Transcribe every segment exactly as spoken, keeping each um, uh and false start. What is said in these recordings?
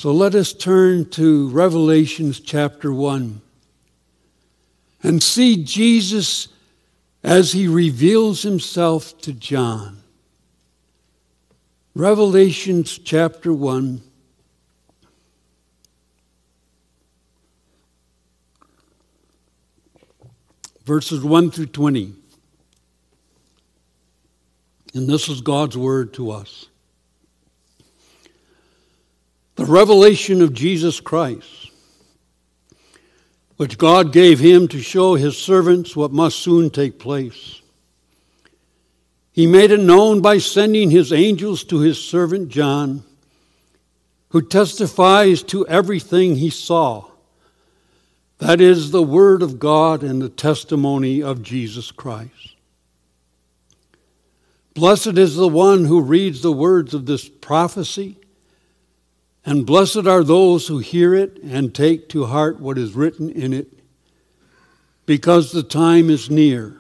So let us turn to Revelation chapter one and see Jesus as he reveals himself to John. Revelation chapter one. Verses one through twenty. And this is God's word to us. The revelation of Jesus Christ, which God gave him to show his servants what must soon take place. He made it known by sending his angels to his servant John, who testifies to everything he saw. That is the word of God and the testimony of Jesus Christ. Blessed is the one who reads the words of this prophecy, and blessed are those who hear it and take to heart what is written in it, because the time is near.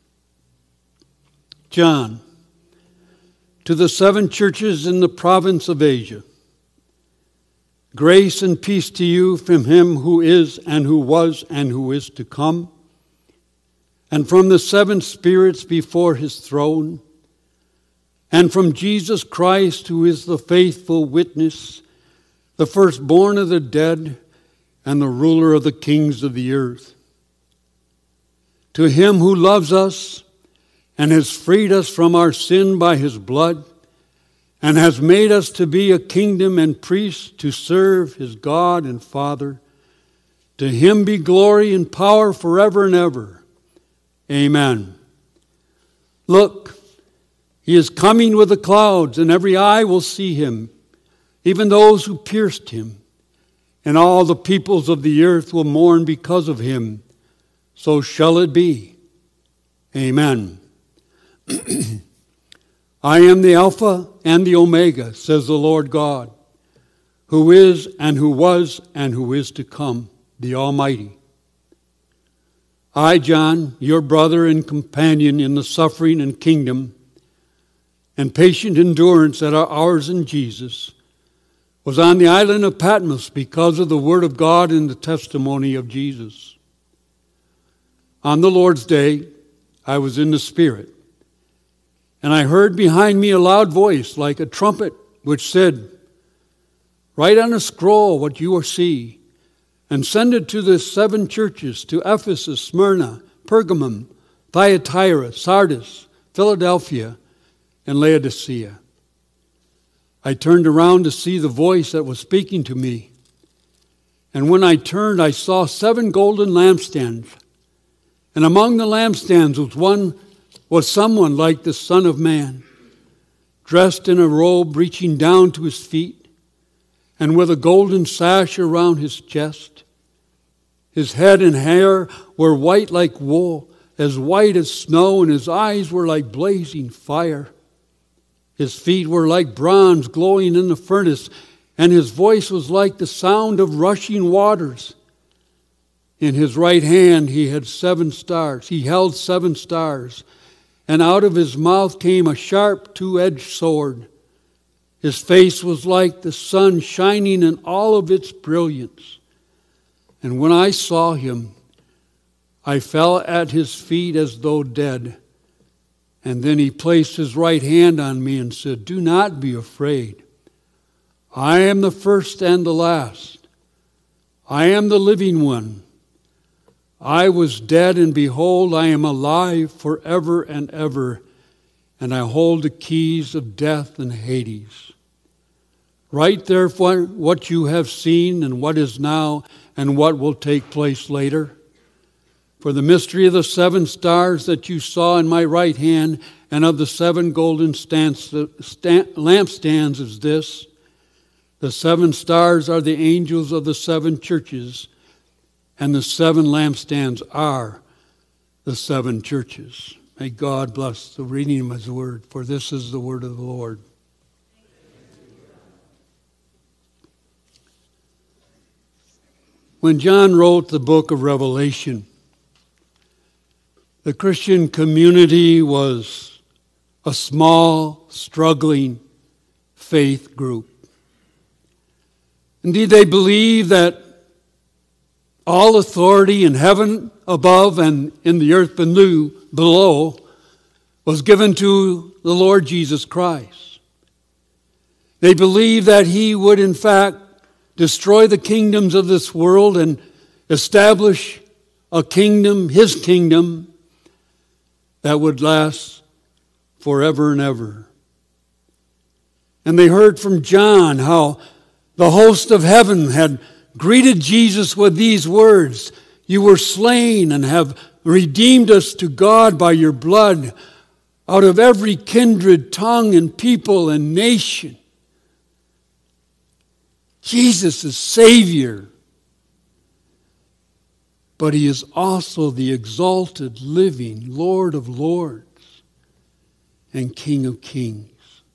John, to the seven churches in the province of Asia, grace and peace to you from him who is and who was and who is to come, and from the seven spirits before his throne, and from Jesus Christ, who is the faithful witness, the firstborn of the dead, and the ruler of the kings of the earth. To him who loves us and has freed us from our sin by his blood, and has made us to be a kingdom and priests to serve his God and Father. To him be glory and power forever and ever. Amen. Look, he is coming with the clouds, and every eye will see him, even those who pierced him. And all the peoples of the earth will mourn because of him. So shall it be. Amen. I am the Alpha and the Omega, says the Lord God, who is and who was and who is to come, the Almighty. I, John, your brother and companion in the suffering and kingdom and patient endurance that are ours in Jesus, was on the island of Patmos because of the word of God and the testimony of Jesus. On the Lord's day, I was in the Spirit, and I heard behind me a loud voice like a trumpet, which said, write on a scroll what you see, and send it to the seven churches, to Ephesus, Smyrna, Pergamum, Thyatira, Sardis, Philadelphia, and Laodicea. I turned around to see the voice that was speaking to me. And when I turned, I saw seven golden lampstands. And among the lampstands was one was someone like the Son of Man, dressed in a robe reaching down to his feet, and with a golden sash around his chest. His head and hair were white like wool, as white as snow, and his eyes were like blazing fire. His feet were like bronze glowing in the furnace, and his voice was like the sound of rushing waters. In his right hand he had seven stars. He held seven stars, and out of his mouth came a sharp two-edged sword. His face was like the sun shining in all of its brilliance. And when I saw him, I fell at his feet as though dead. And then he placed his right hand on me and said, do not be afraid. I am the first and the last. I am the living one. I was dead, and behold, I am alive forever and ever, and I hold the keys of death and Hades. Write therefore what you have seen and what is now and what will take place later. For the mystery of the seven stars that you saw in my right hand and of the seven golden stands, stand, lampstands is this. The seven stars are the angels of the seven churches, and the seven lampstands are the seven churches. May God bless the reading of his word, for this is the word of the Lord. When John wrote the book of Revelation, the Christian community was a small, struggling faith group. Indeed, they believe that all authority in heaven above and in the earth below was given to the Lord Jesus Christ. They believe that he would in fact destroy the kingdoms of this world and establish a kingdom, his kingdom, that would last forever and ever. And they heard from John how the host of heaven had greeted Jesus with these words, "You were slain and have redeemed us to God by your blood out of every kindred, tongue, and people and nation." Jesus is Savior, but he is also the exalted, living Lord of lords and King of kings.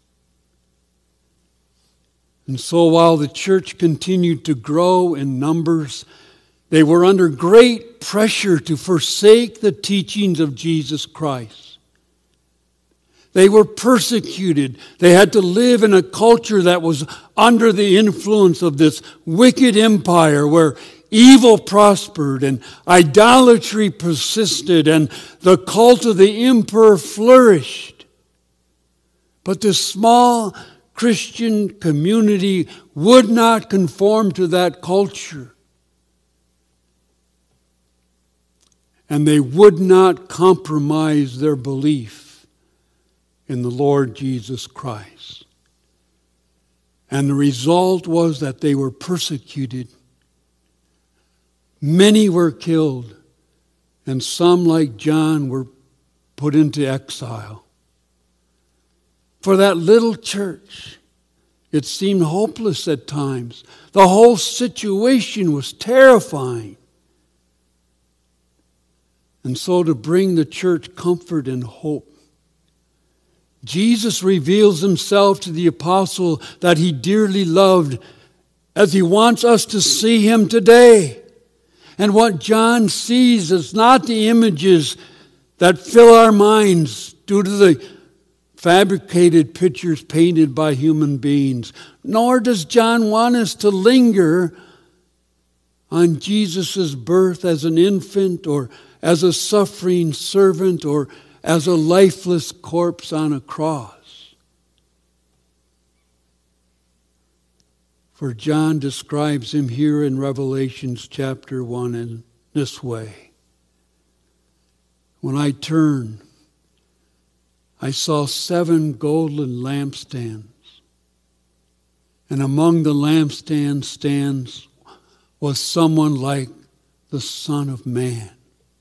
And so while the church continued to grow in numbers, they were under great pressure to forsake the teachings of Jesus Christ. They were persecuted. They had to live in a culture that was under the influence of this wicked empire where evil prospered and idolatry persisted and the cult of the emperor flourished. But this small Christian community would not conform to that culture. And they would not compromise their belief in the Lord Jesus Christ. And the result was that they were persecuted. Many were killed, and some, like John, were put into exile. For that little church, it seemed hopeless at times. The whole situation was terrifying. And so to bring the church comfort and hope, Jesus reveals himself to the apostle that he dearly loved as he wants us to see him today. And what John sees is not the images that fill our minds due to the fabricated pictures painted by human beings. Nor does John want us to linger on Jesus' birth as an infant or as a suffering servant or as a lifeless corpse on a cross. For John describes him here in Revelation chapter one in this way. When I turned, I saw seven golden lampstands. And among the lampstand stands was someone like the Son of Man.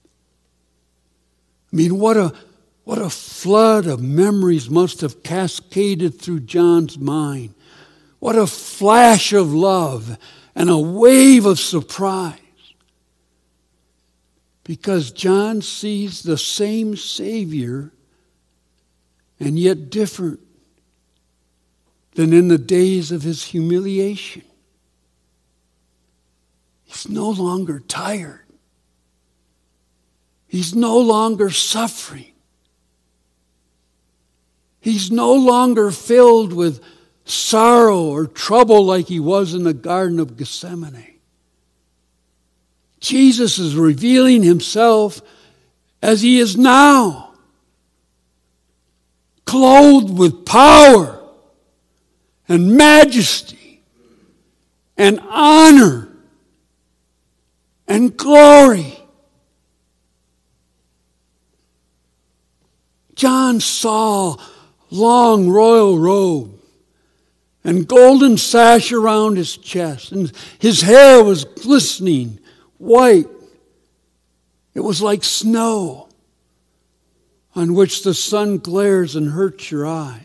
I mean, what a what a flood of memories must have cascaded through John's mind. What a flash of love and a wave of surprise. Because John sees the same Savior and yet different than in the days of his humiliation. He's no longer tired. He's no longer suffering. He's no longer filled with sorrow or trouble like he was in the Garden of Gethsemane. Jesus is revealing himself as he is now, clothed with power and majesty and honor and glory. John saw long royal robe and golden sash around his chest, and his hair was glistening white. It was like snow on which the sun glares and hurts your eyes.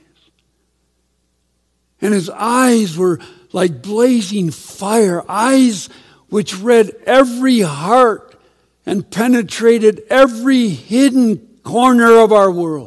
And his eyes were like blazing fire, eyes which read every heart and penetrated every hidden corner of our world.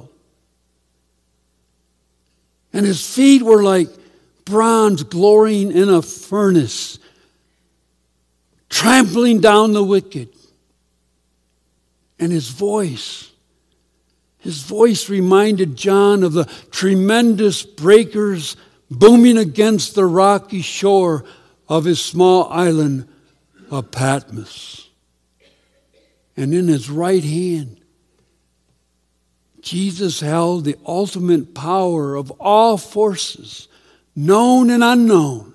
And his feet were like bronze glowing in a furnace, trampling down the wicked. And his voice, his voice reminded John of the tremendous breakers booming against the rocky shore of his small island of Patmos. And in his right hand, Jesus held the ultimate power of all forces, known and unknown,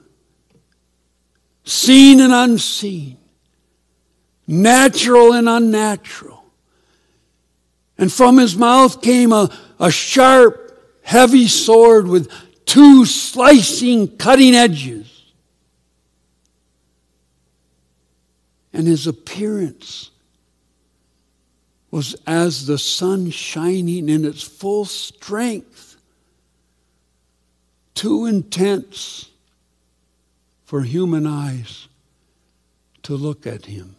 seen and unseen, natural and unnatural. And from his mouth came a, a sharp, heavy sword with two slicing, cutting edges. And his appearance was as the sun shining in its full strength, too intense for human eyes to look at him.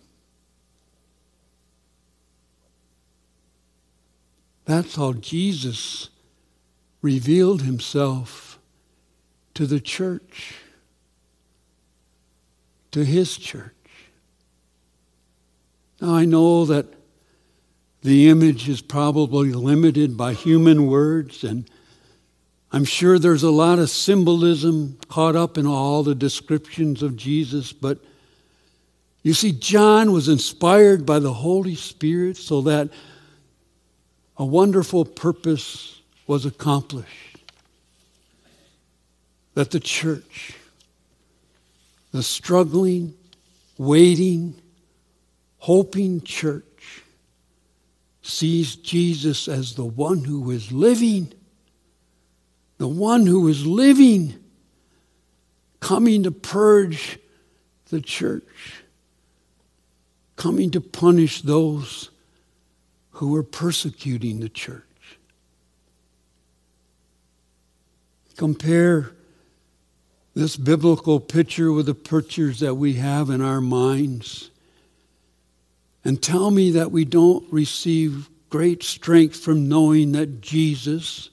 That's how Jesus revealed himself to the church, to his church. Now I know that the image is probably limited by human words, and I'm sure there's a lot of symbolism caught up in all the descriptions of Jesus, but you see, John was inspired by the Holy Spirit so that a wonderful purpose was accomplished. That the church, the struggling, waiting, hoping church, sees Jesus as the one who is living, the one who is living, coming to purge the church, coming to punish those who were persecuting the church. Compare this biblical picture with the pictures that we have in our minds, and tell me that we don't receive great strength from knowing that Jesus,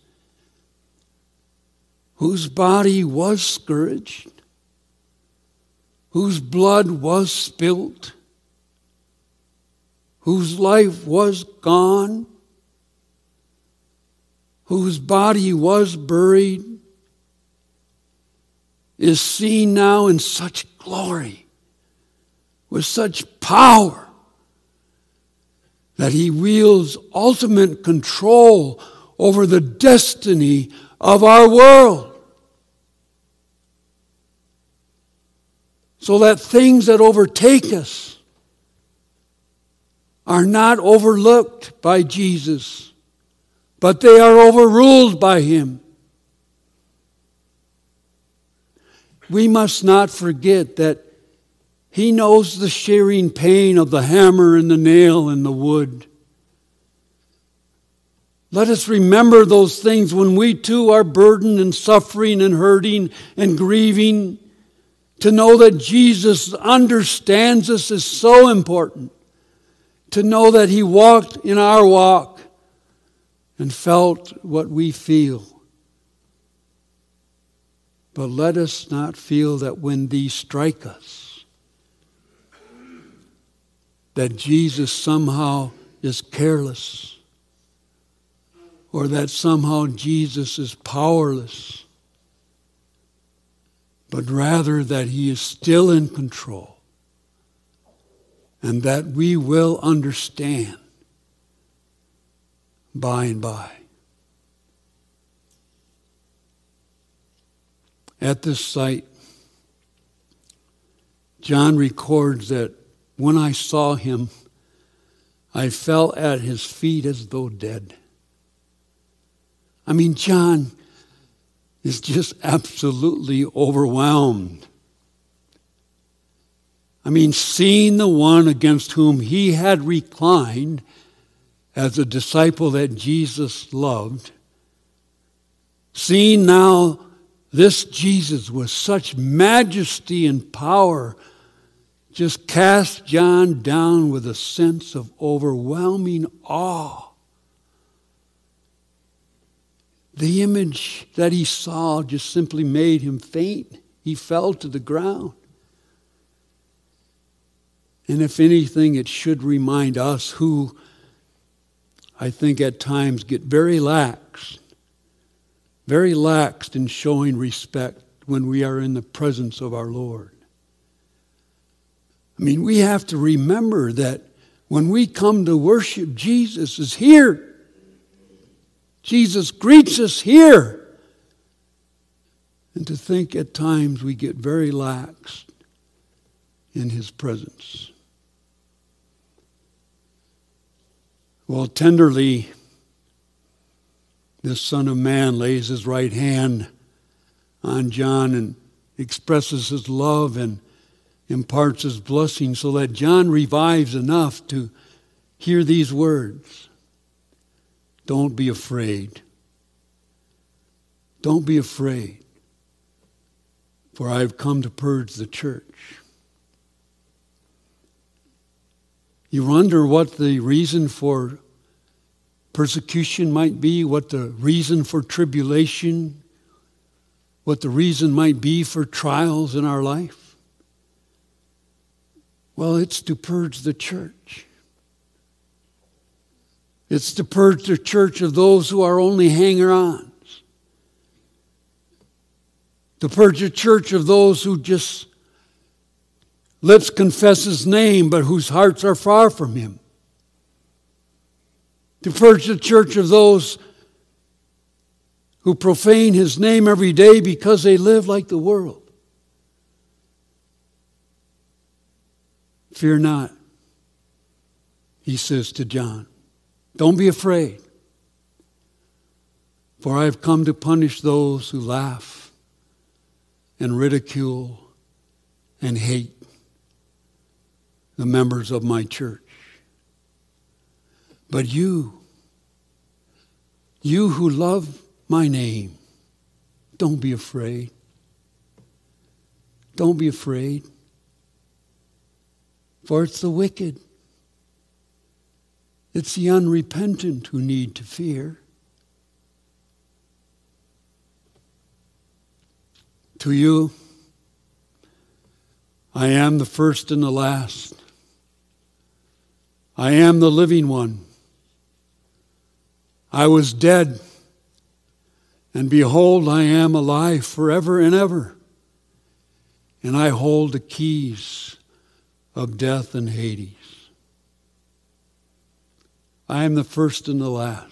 whose body was scourged, whose blood was spilt, whose life was gone, whose body was buried, is seen now in such glory, with such power, that he wields ultimate control over the destiny of our world. So that things that overtake us are not overlooked by Jesus, but they are overruled by him. We must not forget that he knows the shearing pain of the hammer and the nail and the wood. Let us remember those things when we too are burdened and suffering and hurting and grieving. To know that Jesus understands us is so important. To know that he walked in our walk and felt what we feel. But let us not feel that when these strike us, that Jesus somehow is careless, or that somehow Jesus is powerless, but rather that he is still in control, and that we will understand by and by. At this site, John records that when I saw him, I fell at his feet as though dead. I mean, John is just absolutely overwhelmed. I mean, seeing the one against whom he had reclined as a disciple that Jesus loved, seeing now this Jesus with such majesty and power, just cast John down with a sense of overwhelming awe. The image that he saw just simply made him faint. He fell to the ground. And if anything, it should remind us who, I think at times, get very lax, very lax in showing respect when we are in the presence of our Lord. I mean, we have to remember that when we come to worship, Jesus is here. Jesus greets us here. And to think at times we get very lax in his presence. Well, tenderly, this Son of Man lays his right hand on John and expresses his love and imparts his blessing so that John revives enough to hear these words. Don't be afraid. Don't be afraid, for I have come to purge the church. You wonder what the reason for persecution might be, what the reason for tribulation, what the reason might be for trials in our life. Well, it's to purge the church. It's to purge the church of those who are only hanger-ons. To purge the church of those who just lips confess his name, but whose hearts are far from him. To purge the church of those who profane his name every day because they live like the world. Fear not, he says to John. Don't be afraid, for I have come to punish those who laugh and ridicule and hate the members of my church. But you, you who love my name, don't be afraid. Don't be afraid. For it's the wicked, it's the unrepentant who need to fear. To you, I am the first and the last. I am the living one. I was dead, and behold, I am alive forever and ever, and I hold the keys of death and Hades. I am the first and the last.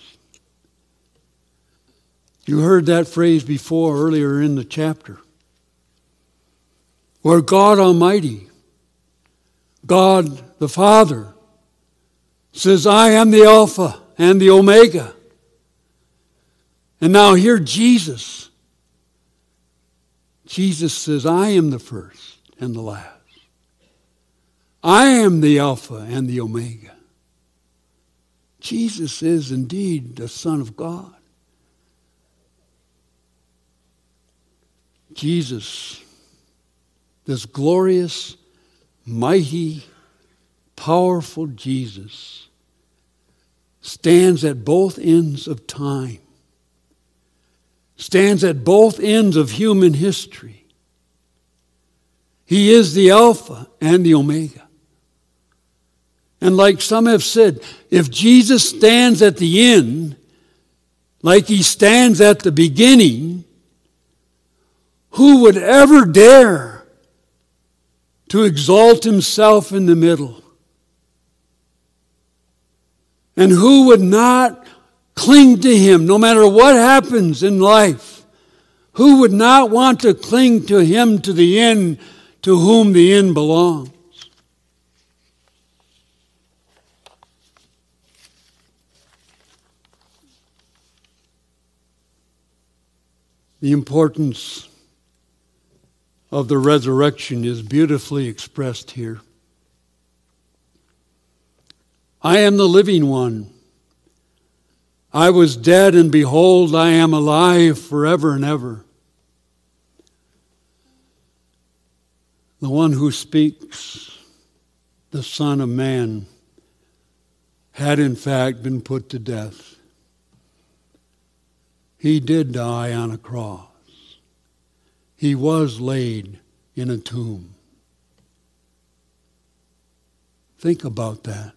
You heard that phrase before earlier in the chapter, where God Almighty, God the Father, says, I am the Alpha and the Omega. And now here Jesus, Jesus says, I am the first and the last. I am the Alpha and the Omega. Jesus is indeed the Son of God. Jesus, this glorious, mighty, powerful Jesus, stands at both ends of time, stands at both ends of human history. He is the Alpha and the Omega. And like some have said, if Jesus stands at the end, like he stands at the beginning, who would ever dare to exalt himself in the middle? And who would not cling to him no matter what happens in life? Who would not want to cling to him to the end, to whom the end belongs? The importance of the resurrection is beautifully expressed here. I am the living one. I was dead, and behold, I am alive forever and ever. The one who speaks, the Son of Man, had in fact been put to death. He did die on a cross. He was laid in a tomb. Think about that.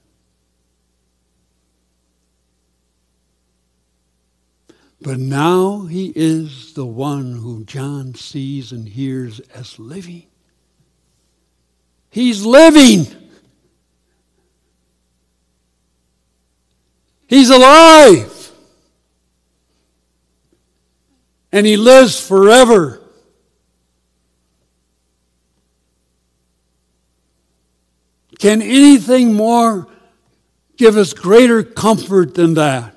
But now he is the one who John sees and hears as living. He's living. He's alive. And He lives forever. Can anything more give us greater comfort than that?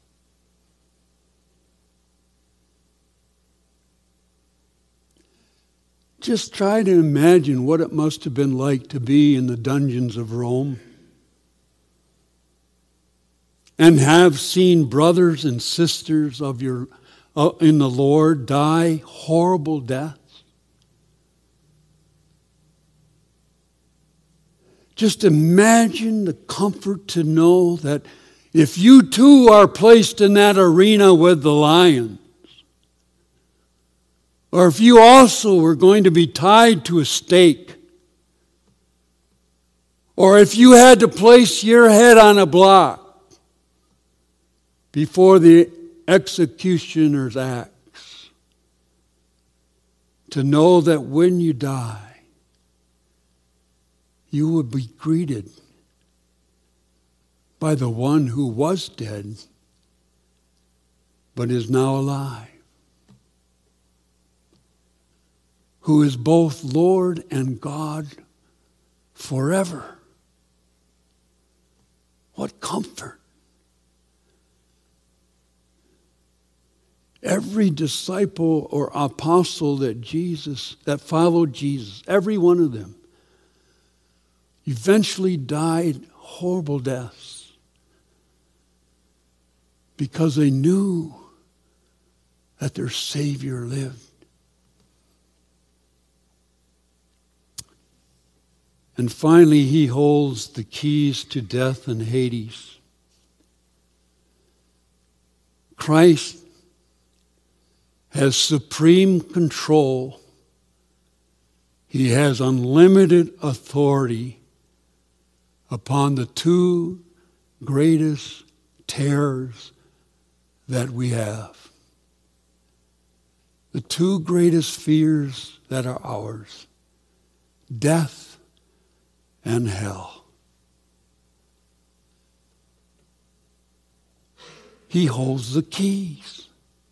Just try to imagine what it must have been like to be in the dungeons of Rome and have seen brothers and sisters of your uh, in the Lord die horrible deaths. Just imagine the comfort to know that if you too are placed in that arena with the lions, or if you also were going to be tied to a stake, or if you had to place your head on a block before the executioner's axe, to know that when you die, you will be greeted by the one who was dead but is now alive, who is both Lord and God forever. What comfort. Every disciple or apostle that Jesus, that followed Jesus, every one of them, eventually died horrible deaths because they knew that their Savior lived. And finally, He holds the keys to death and Hades. Christ has supreme control. He has unlimited authority upon the two greatest terrors that we have. The two greatest fears that are ours: death and hell. He holds the keys.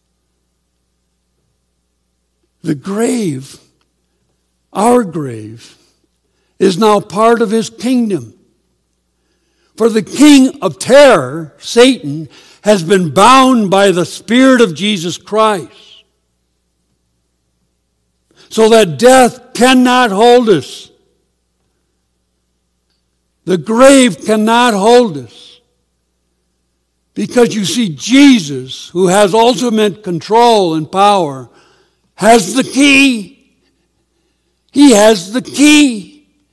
The grave, our grave, is now part of His kingdom. For the king of terror, Satan, has been bound by the Spirit of Jesus Christ, so that death cannot hold us. The grave cannot hold us. Because you see, Jesus, who has ultimate control and power, has the key. He has the key.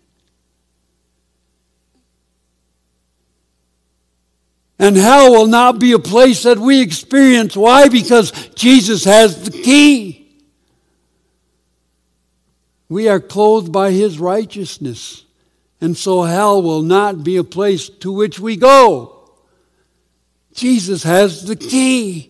And hell will not be a place that we experience. Why? Because Jesus has the key. We are clothed by His righteousness. And so hell will not be a place to which we go. Jesus has the key.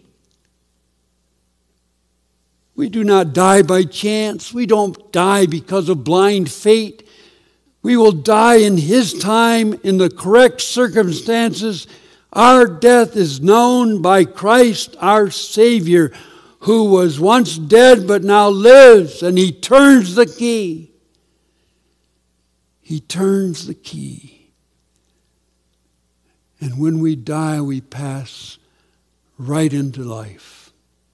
We do not die by chance. We don't die because of blind fate. We will die in His time, in the correct circumstances. Our death is known by Christ, our Savior, who was once dead but now lives, and He turns the key. He turns the key. And when we die, we pass right into life,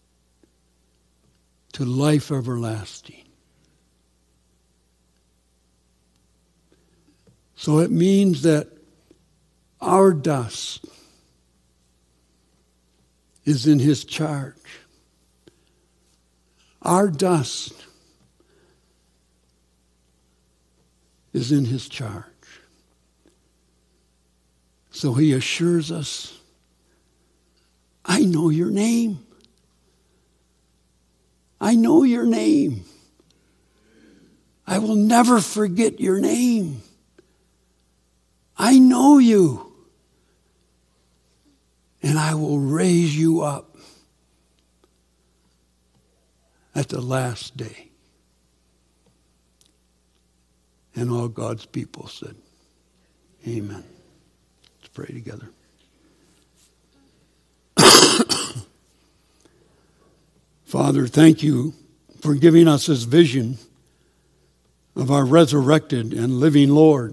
to life everlasting. So it means that our dust is in His charge. Our dust is in His charge. So He assures us, I know your name. I know your name. I will never forget your name. I know you. And I will raise you up at the last day. And all God's people said, amen. Let's pray together. Father, thank you for giving us this vision of our resurrected and living Lord.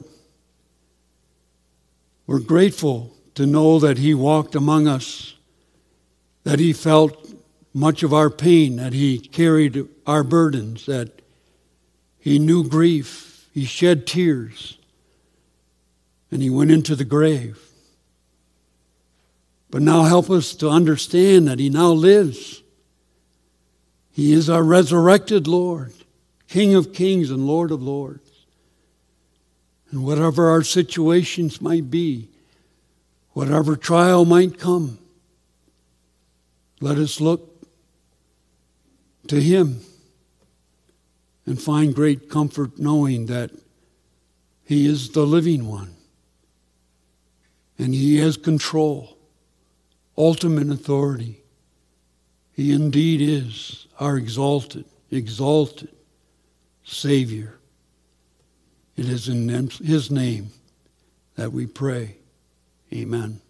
We're grateful to know that he walked among us, that he felt much of our pain, that he carried our burdens, that he knew grief, he shed tears, and he went into the grave. But now help us to understand that he now lives. He is our resurrected Lord, King of kings and Lord of lords. And whatever our situations might be, whatever trial might come, let us look to him and find great comfort knowing that he is the living one and he has control, ultimate authority. He indeed is our exalted, exalted Savior. It is in his name that we pray. Amen.